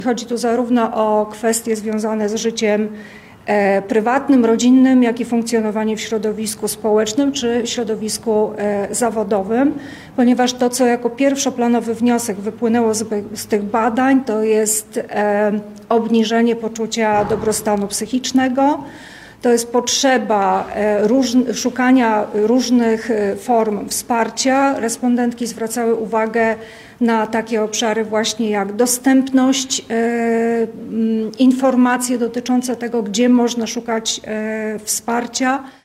Chodzi tu zarówno o kwestie związane z życiem prywatnym, rodzinnym, jak i funkcjonowanie w środowisku społecznym czy środowisku zawodowym, ponieważ to, co jako pierwszoplanowy wniosek wypłynęło z tych badań, to jest obniżenie poczucia dobrostanu psychicznego. To jest potrzeba szukania różnych form wsparcia. Respondentki zwracały uwagę na takie obszary właśnie jak dostępność, informacje dotyczące tego, gdzie można szukać wsparcia.